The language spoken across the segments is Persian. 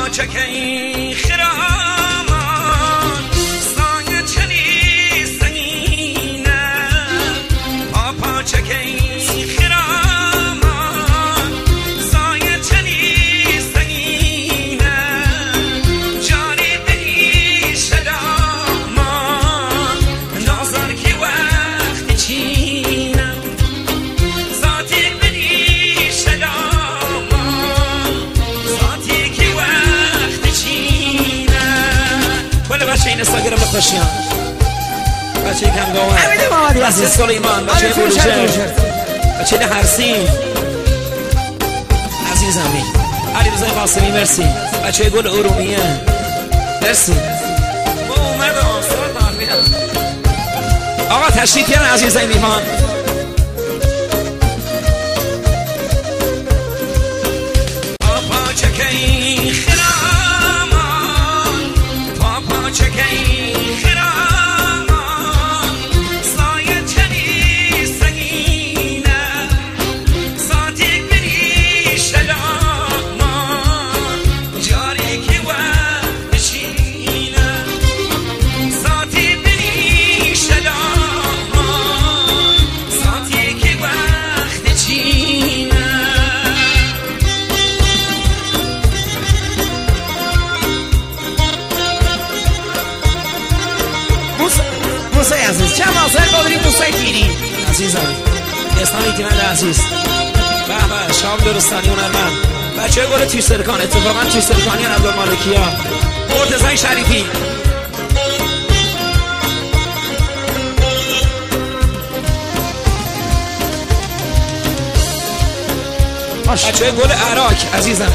چکی خرامان سایه چلی سنگینه پاپا چکی خرامان سایه چلی سنگینه جانی بی شدامان نازار کی وقت چینه ذاتی بی شدامان ذاتی کی وقت چینه ولی بچه این استاگرام بخوشیان بچه کم گاوه بچه سلیمان بچه بروجر بچه هرسین عزیزمی علی رضای قاسمی مرسی بچه گل ارومیه مرسی با اومد آسان دارمیم آقا تشریف بیارن عزیزای میهمان پاپا چکی خرامان پاپا چکی خرامان سایه چنی سنگینه ساتیک بری شلامان جاری که وقت بشینه ساتی بری شلامان ساتی که وقت چینه موسی عزیز چه مازر بادری موسی گیری عزیزم اسلامی تیمند عزیز به به شام درستانی هنرمند بچه گل توی سرکان اتفاقا توی سرکانی عبدالمالکی ها مرتضی شریفی بچه گل عراق عزیزم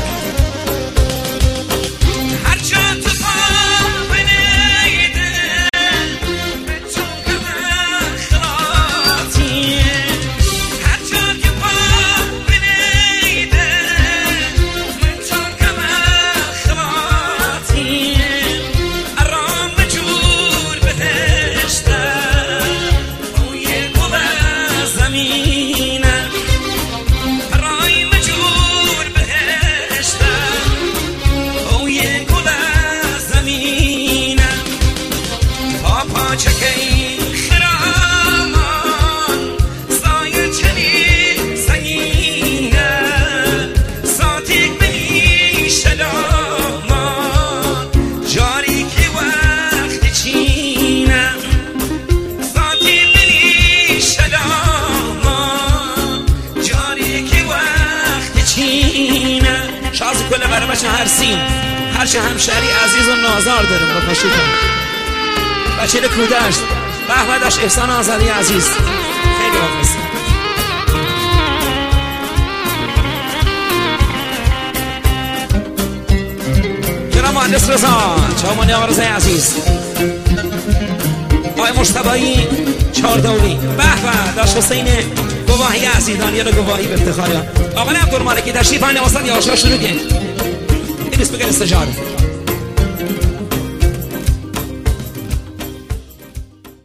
شازی کله برای بچه هرسین هرچه همشهری عزیز و نازار دارم بخشی کن بچه کودشت بحمدش احسان آزادی عزیز خیلی مخلصی جناب مهندس رضا چامانی آقا رضای عزیز آقای مجتبی چهاردولی به به داشت حسین گواهی عزیزان یا گواهی به افتخار آقای عبدالمالکی تشریف آین واسط یا آشا شروع کن این اسم بگن استجاره